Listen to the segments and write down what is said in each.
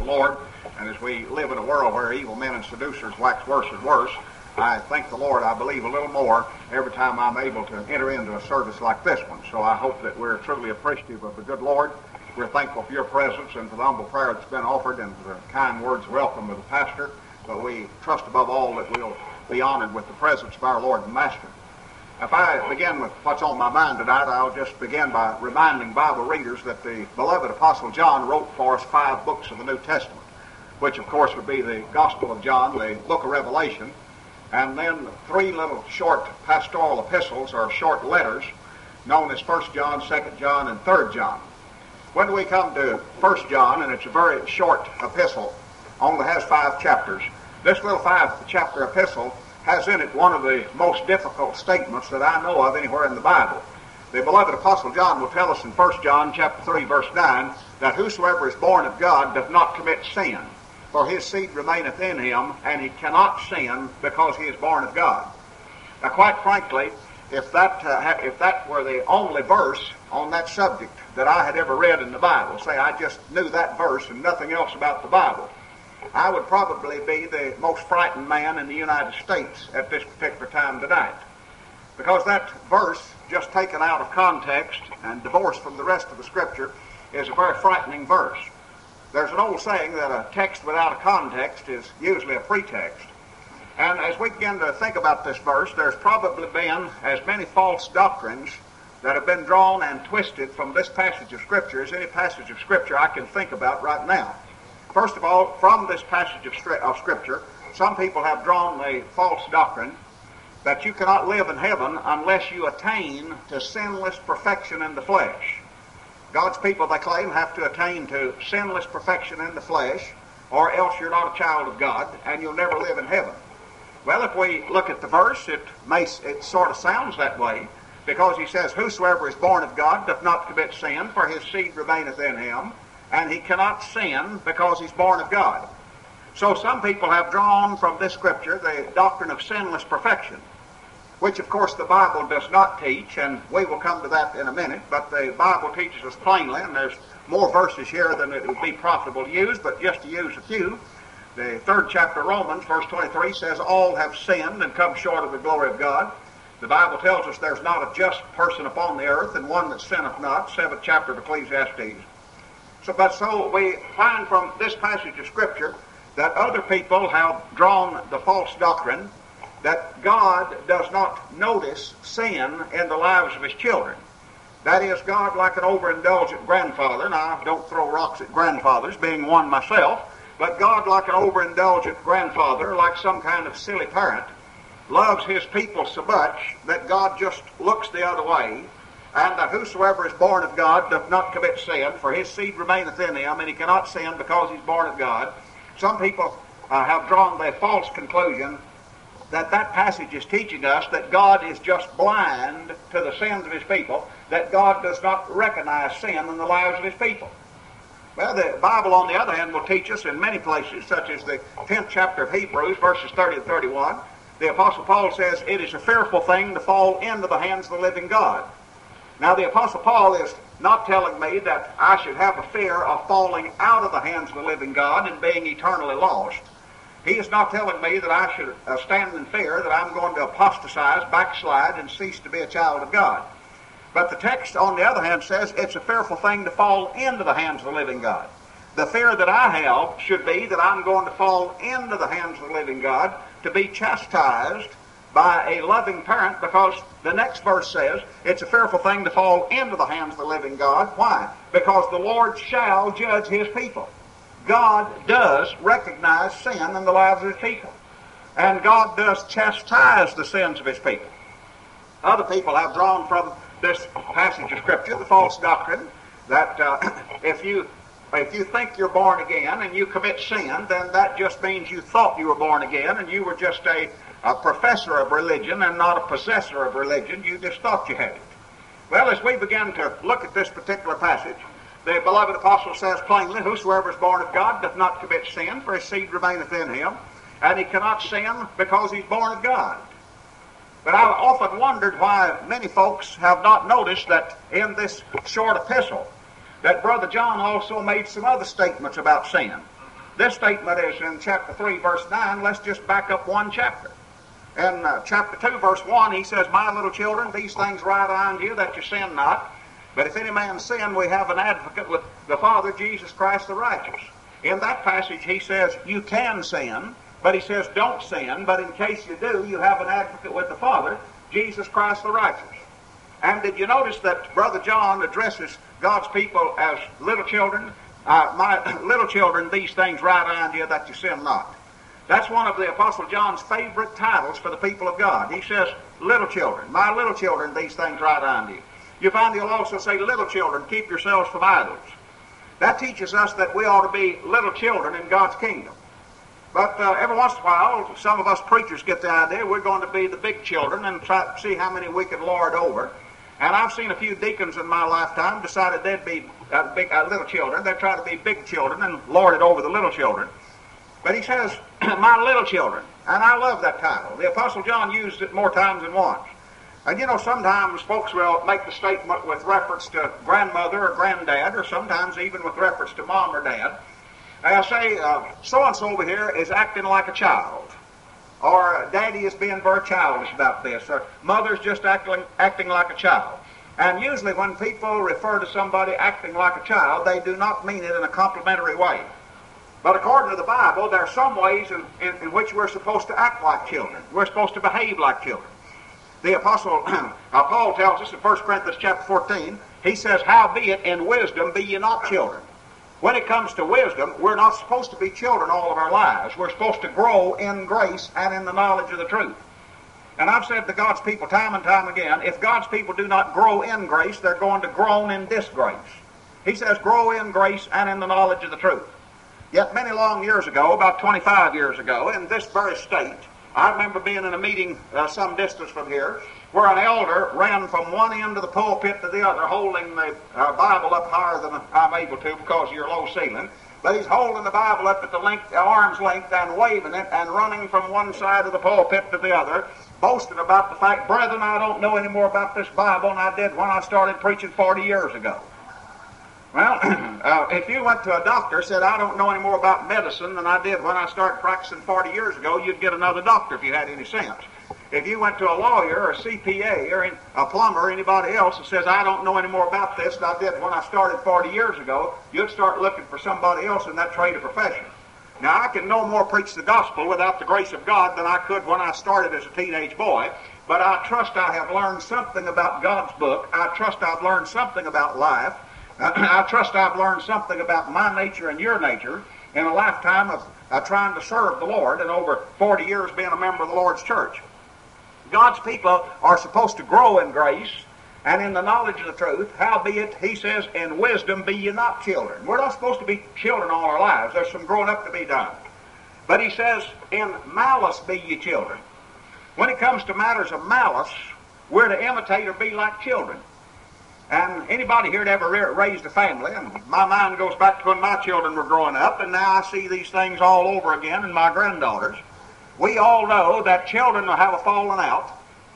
the Lord. And as we live in a world where evil men and seducers wax worse and worse, I thank the Lord, I believe a little more every time I'm able to enter into a service like this one. So I hope that we're truly appreciative of the good Lord. We're thankful for your presence and for the humble prayer that's been offered and for the kind words of welcome of the pastor. But we trust above all that we'll be honored with the presence of our Lord and Master. If I begin with what's on my mind tonight, I'll just begin by reminding Bible readers that the beloved Apostle John wrote for us 5 books of the New Testament, which of course would be the Gospel of John, the book of Revelation, and then 3 little short pastoral epistles or short letters known as 1 John, 2 John, and 3 John. When we come to 1 John, and it's a very short epistle, only has 5 chapters, this little 5-chapter epistle has in it one of the most difficult statements that I know of anywhere in the Bible. The beloved Apostle John will tell us in 1 John chapter 3, verse 9, that whosoever is born of God doth not commit sin, for his seed remaineth in him, and he cannot sin because he is born of God. Now, quite frankly, if that were the only verse on that subject that I had ever read in the Bible, say I just knew that verse and nothing else about the Bible, I would probably be the most frightened man in the United States at this particular time tonight. Because that verse, just taken out of context and divorced from the rest of the Scripture, is a very frightening verse. There's an old saying that a text without a context is usually a pretext. And as we begin to think about this verse, there's probably been as many false doctrines that have been drawn and twisted from this passage of Scripture as any passage of Scripture I can think about right now. First of all, from this passage of Scripture, some people have drawn the false doctrine that you cannot live in heaven unless you attain to sinless perfection in the flesh. God's people, they claim, have to attain to sinless perfection in the flesh, or else you're not a child of God, and you'll never live in heaven. Well, if we look at the verse, it sort of sounds that way, because he says, whosoever is born of God doth not commit sin, for his seed remaineth in him, and he cannot sin because he's born of God. So some people have drawn from this Scripture the doctrine of sinless perfection, which of course the Bible does not teach, and we will come to that in a minute, but the Bible teaches us plainly, and there's more verses here than it would be profitable to use, but just to use a few. The 3rd chapter of Romans, verse 23, says, all have sinned and come short of the glory of God. The Bible tells us there's not a just person upon the earth, and one that sinneth not, 7th chapter of Ecclesiastes. So we find from this passage of Scripture that other people have drawn the false doctrine that God does not notice sin in the lives of his children. That is, God, like an overindulgent grandfather, now I don't throw rocks at grandfathers, being one myself, but God, like an overindulgent grandfather, like some kind of silly parent, loves his people so much that God just looks the other way, and that whosoever is born of God doth not commit sin, for his seed remaineth in him, and he cannot sin because he's born of God. Some people have drawn the false conclusion that passage is teaching us that God is just blind to the sins of his people, that God does not recognize sin in the lives of his people. Well, the Bible, on the other hand, will teach us in many places, such as the 10th chapter of Hebrews, verses 30 and 31, the Apostle Paul says, it is a fearful thing to fall into the hands of the living God. Now, the Apostle Paul is not telling me that I should have a fear of falling out of the hands of the living God and being eternally lost. He is not telling me that I should stand in fear that I'm going to apostatize, backslide, and cease to be a child of God. But the text, on the other hand, says it's a fearful thing to fall into the hands of the living God. The fear that I have should be that I'm going to fall into the hands of the living God to be chastised by a loving parent, because the next verse says it's a fearful thing to fall into the hands of the living God. Why? Because the Lord shall judge his people. God does recognize sin in the lives of his people. And God does chastise the sins of his people. Other people have drawn from this passage of Scripture the false doctrine that if you think you're born again and you commit sin, then that just means you thought you were born again and you were just a professor of religion and not a possessor of religion. You just thought you had it. Well, as we begin to look at this particular passage, the beloved apostle says plainly, whosoever is born of God doth not commit sin, for his seed remaineth in him, and he cannot sin because he's born of God. But I've often wondered why many folks have not noticed that in this short epistle that Brother John also made some other statements about sin. This statement is in chapter 3, verse 9. Let's just back up one chapter. In chapter 2, verse 1, he says, My little children, these things write I unto you, that you sin not. But if any man sin, we have an advocate with the Father, Jesus Christ the righteous. In that passage, he says, you can sin, but he says, don't sin. But in case you do, you have an advocate with the Father, Jesus Christ the righteous. And did you notice that Brother John addresses God's people as little children? My little children, these things write I unto you, that you sin not. That's one of the Apostle John's favorite titles for the people of God. He says, little children, my little children, these things write I unto you. You find he'll also say, little children, keep yourselves from idols. That teaches us that we ought to be little children in God's kingdom. But every once in a while, some of us preachers get the idea we're going to be the big children and try to see how many we can lord over. And I've seen a few deacons in my lifetime decided they'd be little children. They'd try to be big children and lord it over the little children. But he says, my little children. And I love that title. The Apostle John used it more times than once. And you know, sometimes folks will make the statement with reference to grandmother or granddad, or sometimes even with reference to mom or dad. They'll say, so-and-so over here is acting like a child. Or daddy is being very childish about this. Or mother's just acting like a child. And usually when people refer to somebody acting like a child, they do not mean it in a complimentary way. But according to the Bible, there are some ways in which we're supposed to act like children. We're supposed to behave like children. The Apostle Paul tells us in 1 Corinthians chapter 14, he says, howbeit in wisdom be ye not children. When it comes to wisdom, we're not supposed to be children all of our lives. We're supposed to grow in grace and in the knowledge of the truth. And I've said to God's people time and time again, if God's people do not grow in grace, they're going to groan in disgrace. He says, grow in grace and in the knowledge of the truth. Yet many long years ago, about 25 years ago, in this very state, I remember being in a meeting some distance from here, where an elder ran from one end of the pulpit to the other, holding the Bible up higher than I'm able to because of your low ceiling. But he's holding the Bible up at the arm's length and waving it and running from one side of the pulpit to the other, boasting about the fact, brethren, I don't know any more about this Bible than I did when I started preaching 40 years ago. Well, if you went to a doctor and said, I don't know any more about medicine than I did when I started practicing 40 years ago, you'd get another doctor if you had any sense. If you went to a lawyer or a CPA or a plumber or anybody else and says, I don't know any more about this than I did when I started 40 years ago, you'd start looking for somebody else in that trade or profession. Now, I can no more preach the gospel without the grace of God than I could when I started as a teenage boy, but I trust I have learned something about God's book. I trust I've learned something about life. I trust I've learned something about my nature and your nature in a lifetime of trying to serve the Lord and over 40 years being a member of the Lord's church. God's people are supposed to grow in grace and in the knowledge of the truth. Howbeit, he says, in wisdom be ye not children. We're not supposed to be children all our lives. There's some growing up to be done. But he says, in malice be ye children. When it comes to matters of malice, we're to imitate or be like children. And anybody here that ever raised a family, and my mind goes back to when my children were growing up, and now I see these things all over again in my granddaughters. We all know that children will have a falling out.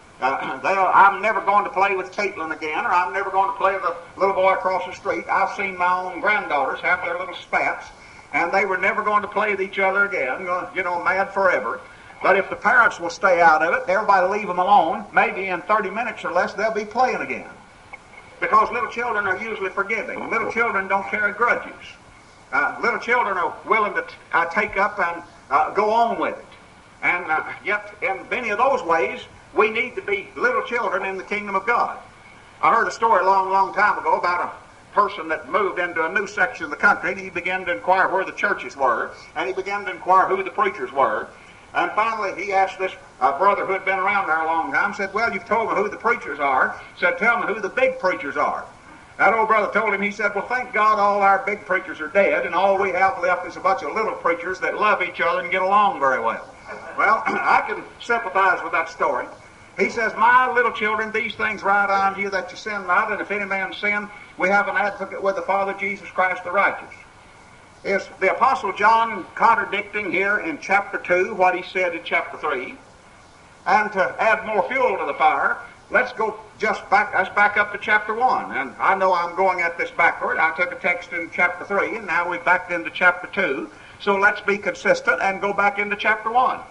I'm never going to play with Caitlin again, or I'm never going to play with the little boy across the street. I've seen my own granddaughters have their little spats, and they were never going to play with each other again, mad forever. But if the parents will stay out of it, everybody leave them alone, maybe in 30 minutes or less they'll be playing again. Because little children are usually forgiving. Little children don't carry grudges. Little children are willing to take up and go on with it. And yet, in many of those ways, we need to be little children in the kingdom of God. I heard a story a long, long time ago about a person that moved into a new section of the country, and he began to inquire where the churches were, and he began to inquire who the preachers were. And finally, he asked this brother who had been around there a long time, said, well, you've told me who the preachers are. Said, tell me who the big preachers are. That old brother told him, he said, well, thank God all our big preachers are dead, and all we have left is a bunch of little preachers that love each other and get along very well. Well, I can sympathize with that story. He says, my little children, these things write I unto you that you sin not, and if any man sin, we have an advocate with the Father, Jesus Christ the righteous. Is the Apostle John contradicting here in chapter 2 what he said in chapter 3? And to add more fuel to the fire, let's back up to chapter 1. And I know I'm going at this backward. I took a text in chapter 3, and now we've backed into chapter 2. So let's be consistent and go back into chapter 1.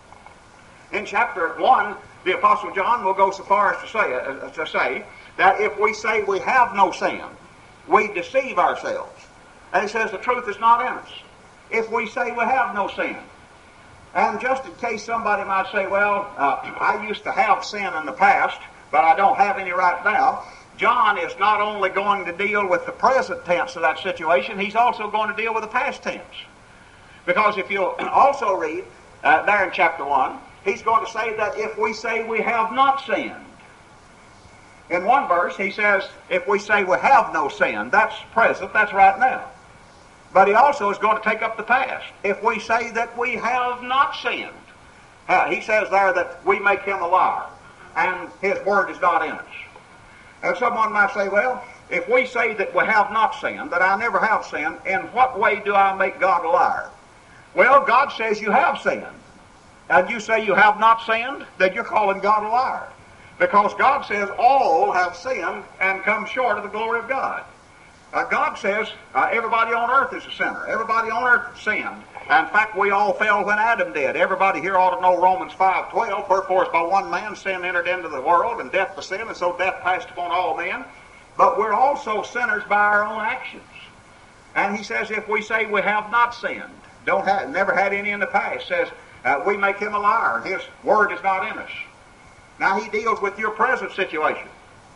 In chapter 1, the Apostle John will go so far as to say that if we say we have no sin, we deceive ourselves. And he says the truth is not in us. If we say we have no sin. And just in case somebody might say, well, I used to have sin in the past, but I don't have any right now. John is not only going to deal with the present tense of that situation, he's also going to deal with the past tense. Because if you'll also read there in chapter 1, he's going to say that if we say we have not sinned. In one verse, he says, if we say we have no sin, that's present, that's right now. But he also is going to take up the past. If we say that we have not sinned, he says there that we make him a liar, and his word is not in us. And someone might say, well, if we say that we have not sinned, that I never have sinned, in what way do I make God a liar? Well, God says you have sinned. And you say you have not sinned, then you're calling God a liar. Because God says all have sinned and come short of the glory of God. God says everybody on earth is a sinner. Everybody on earth sinned. In fact, we all fell when Adam did. Everybody here ought to know Romans 5:12. Wherefore, by one man sin entered into the world, and death by sin, and so death passed upon all men. But we're also sinners by our own actions. And he says if we say we have not sinned, never had any in the past, says we make him a liar, and his word is not in us. Now he deals with your present situation.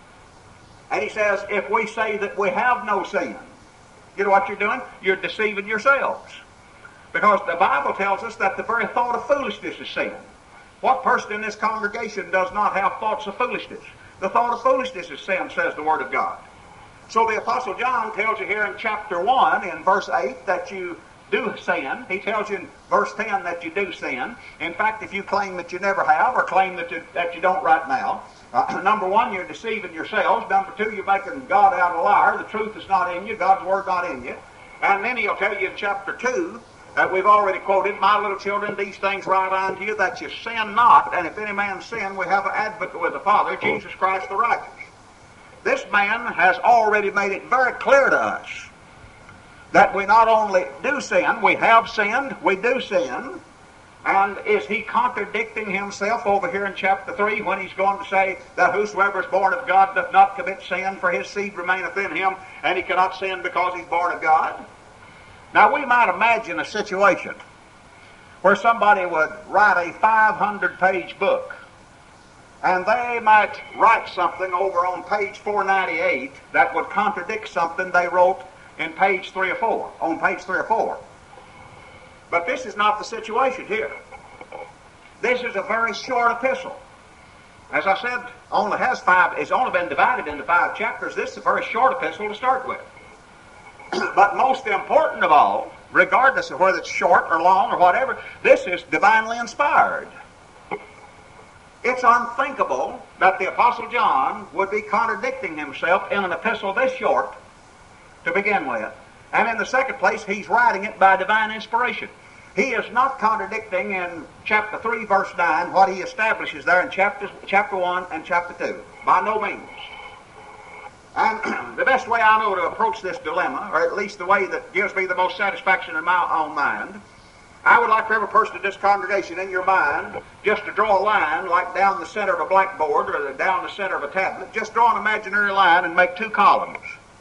And he says, if we say that we have no sin, you know what you're doing? You're deceiving yourselves. Because the Bible tells us that the very thought of foolishness is sin. What person in this congregation does not have thoughts of foolishness? The thought of foolishness is sin, says the Word of God. So the Apostle John tells you here in chapter 1, in verse 8, that you do sin. He tells you in verse 10 that you do sin. In fact, if you claim that you never have, or claim that you don't right now, number one, you're deceiving yourselves. Number two, you're making God out a liar. The truth is not in you. God's word not in you. And then he'll tell you in chapter 2 that we've already quoted, my little children, these things write unto you that you sin not. And if any man sin, we have an advocate with the Father, Jesus Christ the righteous. This man has already made it very clear to us that we not only do sin, we have sinned, we do sin. And is he contradicting himself over here in chapter 3 when he's going to say that whosoever is born of God doth not commit sin, for his seed remaineth in him, and he cannot sin because he's born of God? Now we might imagine a situation where somebody would write a 500-page book, and they might write something over on page 498 that would contradict something they wrote in page 3 or 4, on page 3 or 4. But this is not the situation here. This is a very short epistle. As I said, it's only been divided into 5 chapters. This is a very short epistle to start with. But most important of all, regardless of whether it's short or long or whatever, this is divinely inspired. It's unthinkable that the Apostle John would be contradicting himself in an epistle this short to begin with. And in the second place, he's writing it by divine inspiration. He is not contradicting in chapter 3, verse 9, what he establishes there in chapter 1 and chapter 2. By no means. And the best way I know to approach this dilemma, or at least the way that gives me the most satisfaction in my own mind, I would like for every person in this congregation in your mind just to draw a line like down the center of a blackboard or down the center of a tablet. Just draw an imaginary line and make 2 columns.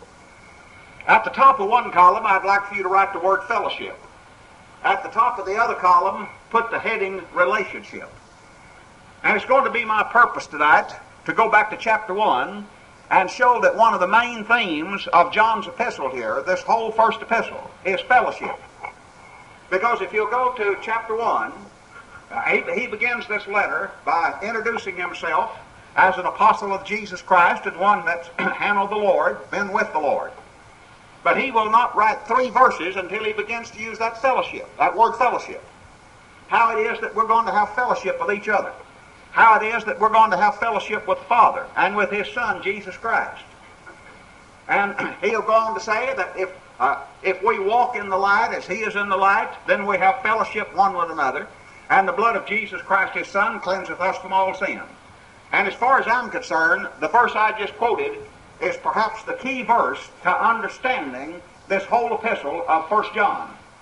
At the top of one column, I'd like for you to write the word fellowship. At the top of the other column, put the heading relationship. And it's going to be my purpose tonight to go back to chapter 1 and show that one of the main themes of John's epistle here, this whole first epistle, is fellowship. Because if you'll go to chapter 1, he begins this letter by introducing himself as an apostle of Jesus Christ and one that's handled the Lord, been with the Lord. But he will not write 3 verses until he begins to use that fellowship, that word fellowship. How it is that we're going to have fellowship with each other. How it is that we're going to have fellowship with the Father and with His Son, Jesus Christ. And he'll go on to say that if we walk in the light as He is in the light, then we have fellowship one with another. And the blood of Jesus Christ, His Son, cleanseth us from all sin. And as far as I'm concerned, the verse I just quoted is perhaps the key verse to understanding this whole epistle of 1 John.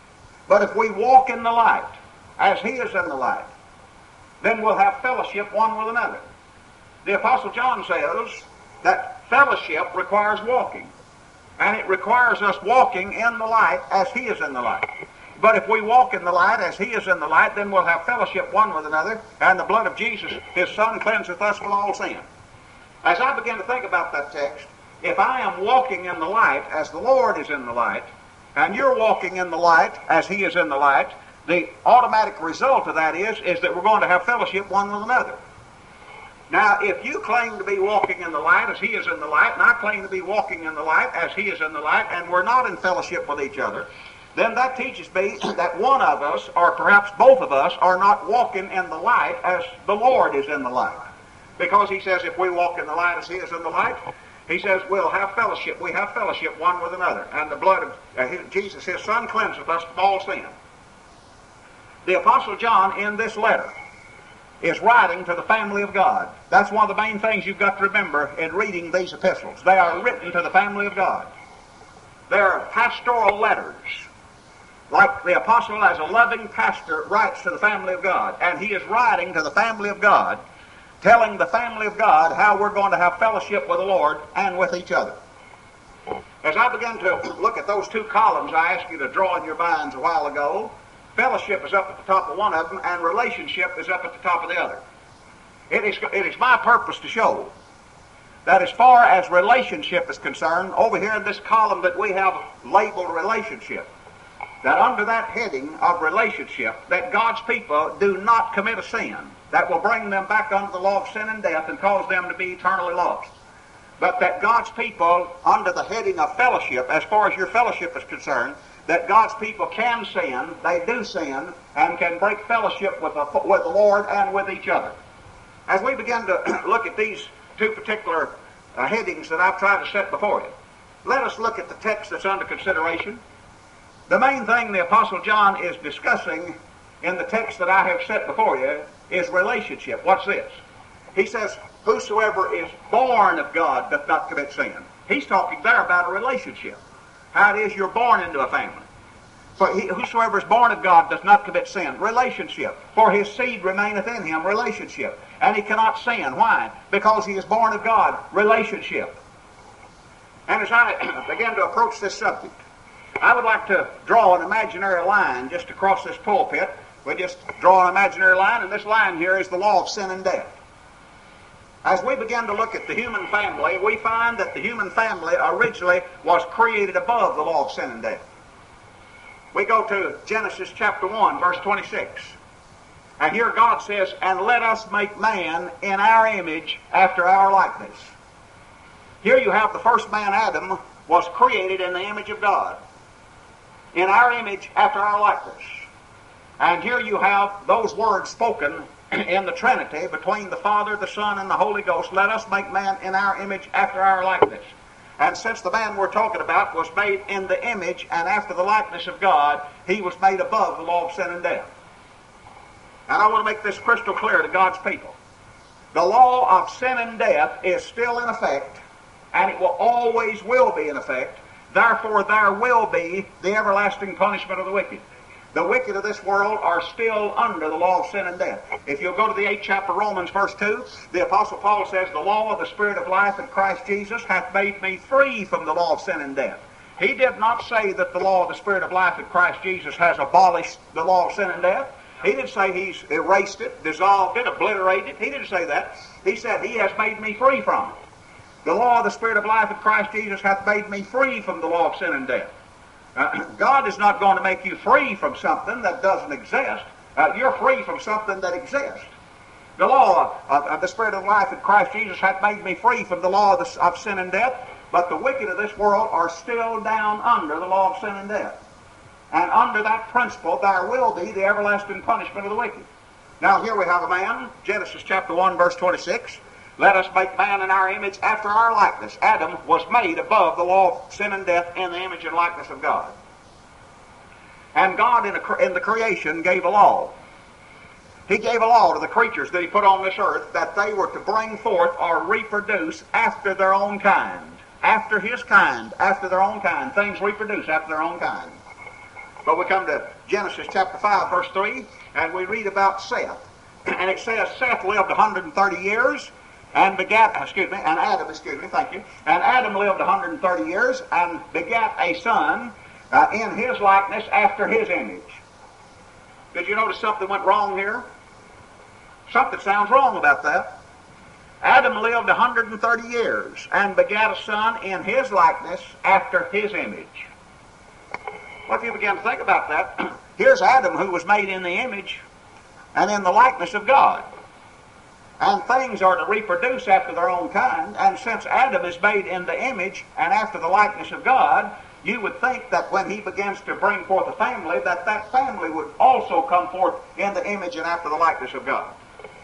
But if we walk in the light, as he is in the light, then we'll have fellowship one with another. The Apostle John says that fellowship requires walking. And it requires us walking in the light as he is in the light. But if we walk in the light as he is in the light, then we'll have fellowship one with another, and the blood of Jesus, his Son, cleanseth us from all sin. As I begin to think about that text, if I am walking in the light as the Lord is in the light, and you're walking in the light as he is in the light, the automatic result of that is that we're going to have fellowship one with another. Now, if you claim to be walking in the light as he is in the light, and I claim to be walking in the light as he is in the light, and we're not in fellowship with each other, then that teaches me that one of us, or perhaps both of us, are not walking in the light as the Lord is in the light. Because he says if we walk in the light as he is in the light, he says we'll have fellowship. We have fellowship one with another. And the blood of Jesus, his Son, cleanseth us from all sin. The Apostle John, in this letter, is writing to the family of God. That's one of the main things you've got to remember in reading these epistles. They are written to the family of God. They're pastoral letters. Like the apostle, as a loving pastor, writes to the family of God. And he is writing to the family of God, telling the family of God how we're going to have fellowship with the Lord and with each other. As I began to look at those two columns I asked you to draw in your minds a while ago, fellowship is up at the top of one of them, and relationship is up at the top of the other. It is my purpose to show that as far as relationship is concerned, over here in this column that we have labeled relationship, that under that heading of relationship, that God's people do not commit a sin that will bring them back under the law of sin and death and cause them to be eternally lost. But that God's people, under the heading of fellowship, as far as your fellowship is concerned, that God's people can sin, they do sin, and can break fellowship with the Lord and with each other. As we begin to look at these two particular headings that I've tried to set before you, let us look at the text that's under consideration. The main thing the Apostle John is discussing in the text that I have set before you is relationship. What's this? He says, whosoever is born of God doth not commit sin. He's talking there about a relationship. How it is you're born into a family. For whosoever is born of God does not commit sin. Relationship. For his seed remaineth in him. Relationship. And he cannot sin. Why? Because he is born of God. Relationship. And as I begin to approach this subject, I would like to draw an imaginary line just across this pulpit. We just draw an imaginary line, and this line here is the law of sin and death. As we begin to look at the human family, we find that the human family originally was created above the law of sin and death. We go to Genesis chapter 1, verse 26. And here God says, and let us make man in our image after our likeness. Here you have the first man, Adam, was created in the image of God. In our image after our likeness. And here you have those words spoken in the Trinity between the Father, the Son, and the Holy Ghost. Let us make man in our image after our likeness. And since the man we're talking about was made in the image and after the likeness of God, he was made above the law of sin and death. And I want to make this crystal clear to God's people. The law of sin and death is still in effect, and it will always will be in effect. Therefore, there will be the everlasting punishment of the wicked. The wicked of this world are still under the law of sin and death. If you'll go to the 8th chapter of Romans, verse 2, the Apostle Paul says, the law of the Spirit of life in Christ Jesus hath made me free from the law of sin and death. He did not say that the law of the Spirit of life in Christ Jesus has abolished the law of sin and death. He didn't say he's erased it, dissolved it, obliterated it. He didn't say that. He said he has made me free from it. The law of the Spirit of life in Christ Jesus hath made me free from the law of sin and death. God is not going to make you free from something that doesn't exist. You're free from something that exists. The law of the Spirit of life in Christ Jesus hath made me free from the law of sin and death, but the wicked of this world are still down under the law of sin and death. And under that principle there will be the everlasting punishment of the wicked. Now here we have a man, Genesis chapter 1, verse 26. Let us make man in our image after our likeness. Adam was made above the law of sin and death in the image and likeness of God. And God in the creation gave a law. He gave a law to the creatures that he put on this earth that they were to bring forth or reproduce after their own kind. After his kind, after their own kind. Things reproduce after their own kind. But we come to Genesis chapter 5, verse 3, and we read about Seth. And it says Seth lived 130 years and begat, and Adam, thank you. And Adam lived 130 years and begat a son in his likeness after his image. Did you notice something went wrong here? Something sounds wrong about that. Adam lived 130 years and begat a son in his likeness after his image. Well, if you begin to think about that, here's Adam who was made in the image and in the likeness of God. And things are to reproduce after their own kind. And since Adam is made in the image and after the likeness of God, you would think that when he begins to bring forth a family, that that family would also come forth in the image and after the likeness of God.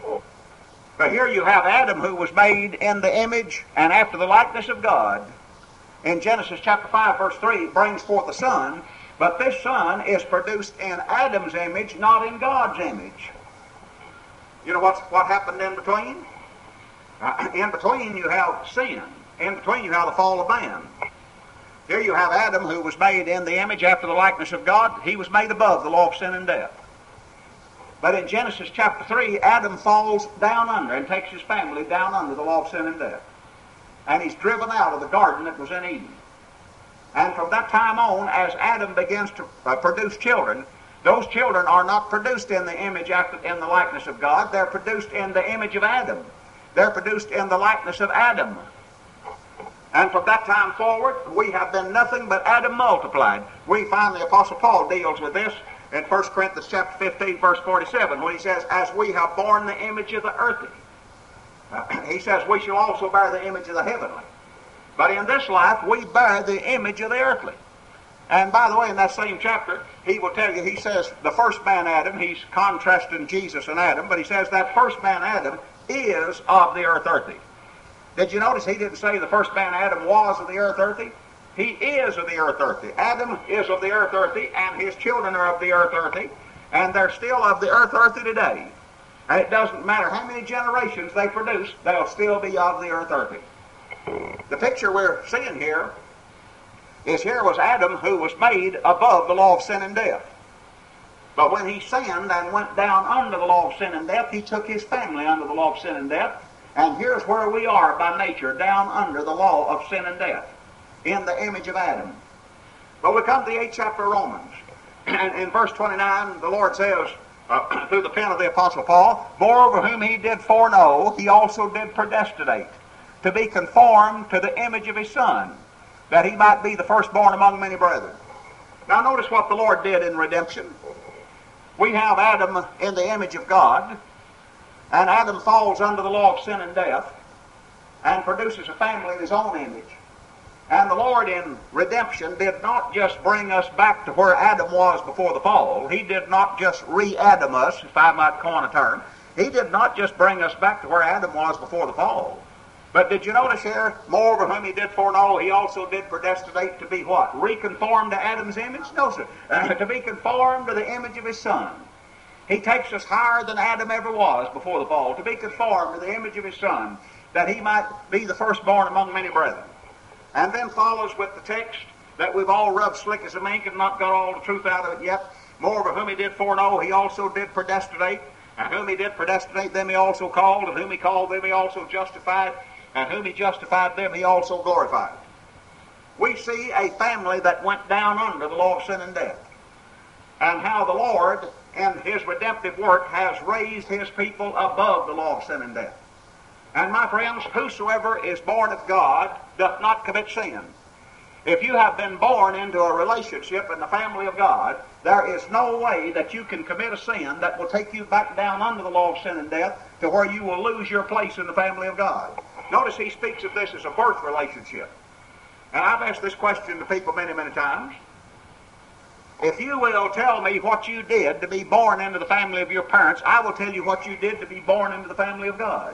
But here you have Adam who was made in the image and after the likeness of God. In Genesis chapter 5, verse 3, brings forth a son, but this son is produced in Adam's image, not in God's image. You know what happened in between? In between you have sin. In between you have the fall of man. Here you have Adam who was made in the image after the likeness of God. He was made above the law of sin and death. But in Genesis chapter 3, Adam falls down under and takes his family down under the law of sin and death. And he's driven out of the garden that was in Eden. And from that time on, as Adam begins to produce children, those children are not produced in the image in the likeness of God. They're produced in the image of Adam. They're produced in the likeness of Adam. And from that time forward, we have been nothing but Adam multiplied. We find the Apostle Paul deals with this in 1 Corinthians chapter 15, verse 47, when he says, as we have borne the image of the earthly, he says, we shall also bear the image of the heavenly. But in this life, we bear the image of the earthly. And by the way, in that same chapter, he will tell you, he says, the first man Adam, he's contrasting Jesus and Adam, but he says that first man Adam is of the earth earthy. Did you notice he didn't say the first man Adam was of the earth earthy? He is of the earth earthy. Adam is of the earth earthy, and his children are of the earth earthy, and they're still of the earth earthy today. And it doesn't matter how many generations they produce, they'll still be of the earth earthy. The picture we're seeing here is here was Adam who was made above the law of sin and death. But when he sinned and went down under the law of sin and death, he took his family under the law of sin and death. And here's where we are by nature, down under the law of sin and death, in the image of Adam. But we come to the 8th chapter of Romans. And in verse 29, the Lord says, through the pen of the Apostle Paul, moreover whom he did foreknow, he also did predestinate, to be conformed to the image of his Son, that he might be the firstborn among many brethren. Now notice what the Lord did in redemption. We have Adam in the image of God, and Adam falls under the law of sin and death, and produces a family in his own image. And the Lord in redemption did not just bring us back to where Adam was before the fall. He did not just re-Adam us, if I might coin a term. He did not just bring us back to where Adam was before the fall. But did you notice here, moreover whom he did foreknow, he also did predestinate to be what? Reconformed to Adam's image? No, sir. To be conformed to the image of his Son. He takes us higher than Adam ever was before the fall, to be conformed to the image of his Son, that he might be the firstborn among many brethren. And then follows with the text that we've all rubbed slick as a mink and not got all the truth out of it yet. Moreover whom he did foreknow, he also did predestinate. And whom he did predestinate, them he also called. And whom he called, them he also justified. And whom he justified, them he also glorified. We see a family that went down under the law of sin and death. And how the Lord, in his redemptive work, has raised his people above the law of sin and death. And my friends, whosoever is born of God doth not commit sin. If you have been born into a relationship in the family of God, there is no way that you can commit a sin that will take you back down under the law of sin and death to where you will lose your place in the family of God. Notice he speaks of this as a birth relationship. And I've asked this question to people many, many times. If you will tell me what you did to be born into the family of your parents, I will tell you what you did to be born into the family of God.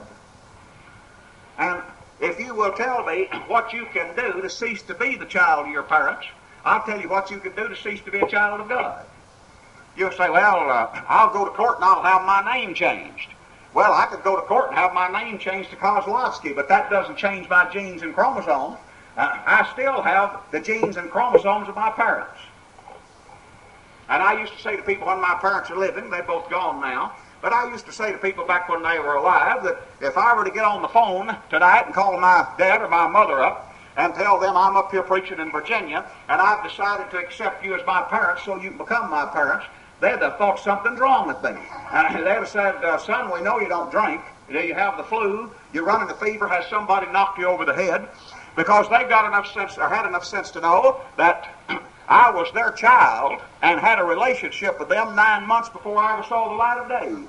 And if you will tell me what you can do to cease to be the child of your parents, I'll tell you what you can do to cease to be a child of God. You'll say, well, I'll go to court and I'll have my name changed. Well, I could go to court and have my name changed to Kozlowski, but that doesn't change my genes and chromosomes. I still have the genes and chromosomes of my parents. And I used to say to people when my parents are living, they're both gone now, but I used to say to people back when they were alive that if I were to get on the phone tonight and call my dad or my mother up and tell them I'm up here preaching in Virginia and I've decided to accept you as my parents so you can become my parents, they'd have thought something's wrong with me. And they'd have said, son, we know you don't drink. Do you have the flu? You're running a fever. Has somebody knocked you over the head? Because they've got enough sense, or had enough sense to know that I was their child and had a relationship with them 9 months before I ever saw the light of day.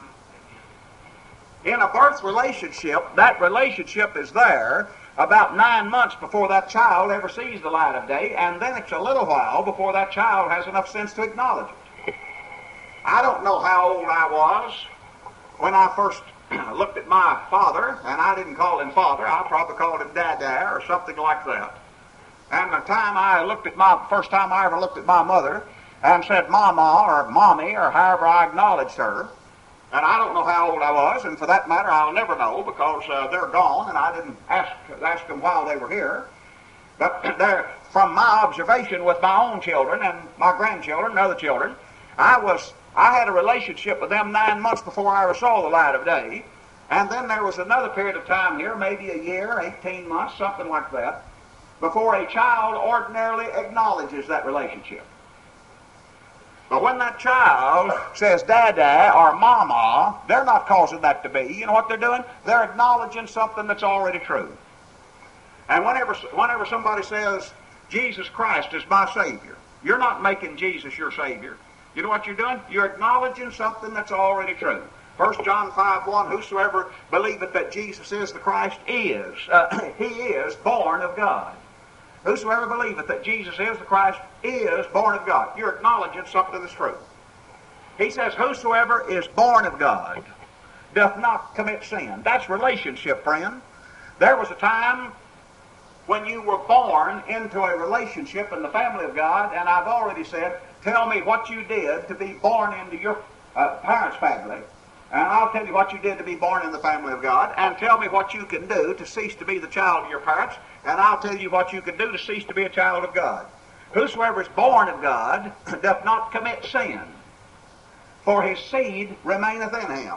In a birth relationship, that relationship is there about 9 months before that child ever sees the light of day, and then it's a little while before that child has enough sense to acknowledge it. I don't know how old I was when I first looked at my father, and I didn't call him father. I probably called him Dada or something like that. And the time I looked at first time I ever looked at my mother and said Mama or Mommy or however I acknowledged her, and I don't know how old I was, and for that matter I'll never know because they're gone and I didn't ask them while they were here. But from my observation with my own children and my grandchildren and other children, I had a relationship with them 9 months before I ever saw the light of day. And then there was another period of time here, maybe a year, 18 months, something like that, before a child ordinarily acknowledges that relationship. But when that child says Dada or Mama, they're not causing that to be. You know what they're doing? They're acknowledging something that's already true. And whenever somebody says, Jesus Christ is my Savior, you're not making Jesus your Savior. You know what you're doing? You're acknowledging something that's already true. 1 John 5:1, whosoever believeth that Jesus is the Christ he is born of God. Whosoever believeth that Jesus is the Christ is born of God. You're acknowledging something that's true. He says, whosoever is born of God doth not commit sin. That's relationship, friend. There was a time when you were born into a relationship in the family of God, and I've already said, tell me what you did to be born into your parents' family, and I'll tell you what you did to be born in the family of God, and tell me what you can do to cease to be the child of your parents, and I'll tell you what you can do to cease to be a child of God. Whosoever is born of God doth not commit sin, for his seed remaineth in him.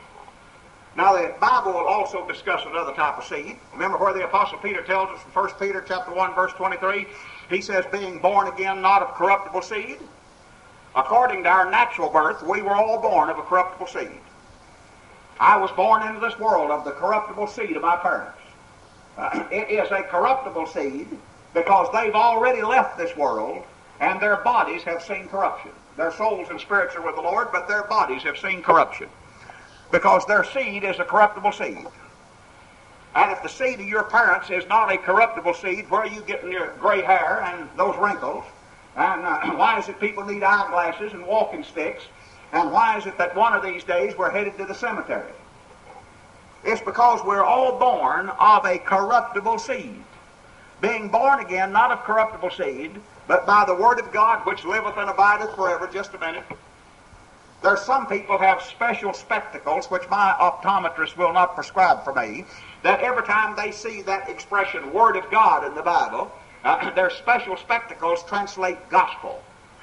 Now the Bible will also discuss another type of seed. Remember where the Apostle Peter tells us in 1 Peter chapter 1, verse 23, he says, being born again not of corruptible seed. According to our natural birth, we were all born of a corruptible seed. I was born into this world of the corruptible seed of my parents. It is a corruptible seed because they've already left this world and their bodies have seen corruption. Their souls and spirits are with the Lord, but their bodies have seen corruption because their seed is a corruptible seed. And if the seed of your parents is not a corruptible seed, where are you getting your gray hair and those wrinkles? And why is it people need eyeglasses and walking sticks? And why is it that one of these days we're headed to the cemetery? It's because we're all born of a corruptible seed. Being born again, not of corruptible seed, but by the Word of God, which liveth and abideth forever. Just a minute. There's some people have special spectacles, which my optometrist will not prescribe for me, that every time they see that expression, Word of God, in the Bible, their special spectacles translate gospel.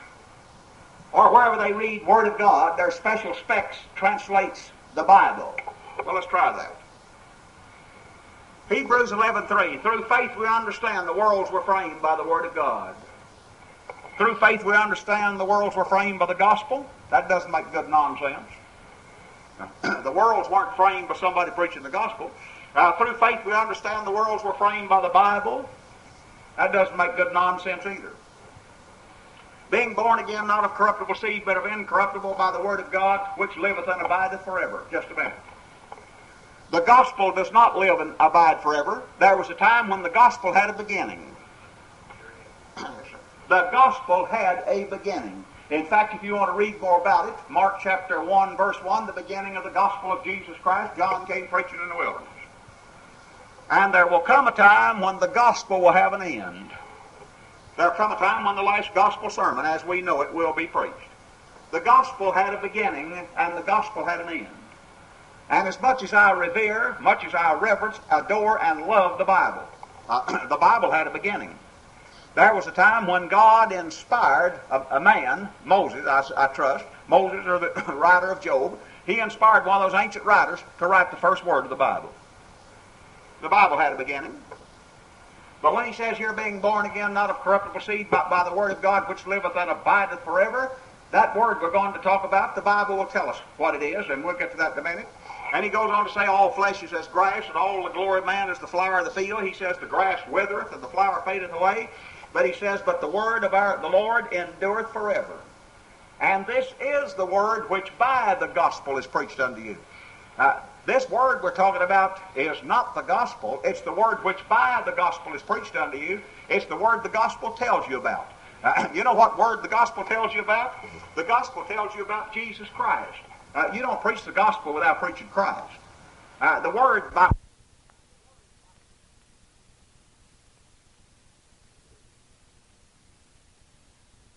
Or wherever they read Word of God, their special specs translates the Bible. Well, let's try that. Hebrews 11:3, through faith we understand the worlds were framed by the Word of God. Through faith we understand the worlds were framed by the gospel. That doesn't make good nonsense. The worlds weren't framed by somebody preaching the gospel. Through faith we understand the worlds were framed by the Bible. That doesn't make good nonsense either. Being born again, not of corruptible seed, but of incorruptible by the Word of God, which liveth and abideth forever. Just a minute. The gospel does not live and abide forever. There was a time when the gospel had a beginning. The gospel had a beginning. In fact, if you want to read more about it, Mark chapter 1, verse 1, the beginning of the gospel of Jesus Christ, John came preaching in the wilderness. And there will come a time when the gospel will have an end. There will come a time when the last gospel sermon, as we know it, will be preached. The gospel had a beginning, and the gospel had an end. And as much as I revere, much as I reverence, adore, and love the Bible had a beginning. There was a time when God inspired a man, Moses, I trust, Moses or the writer of Job, he inspired one of those ancient writers to write the first word of the Bible. The Bible had a beginning. But when he says you're being born again, not of corruptible seed, but by the word of God which liveth and abideth forever, that word we're going to talk about, the Bible will tell us what it is, and we'll get to that in a minute. And he goes on to say, all flesh is as grass, and all the glory of man is the flower of the field. He says, the grass withereth, and the flower fadeth away. But he says, but the word of the Lord endureth forever. And this is the word which by the gospel is preached unto you. This word we're talking about is not the gospel. It's the word which by the gospel is preached unto you. It's the word the gospel tells you about. You know what word the gospel tells you about? The gospel tells you about Jesus Christ. You don't preach the gospel without preaching Christ. The word by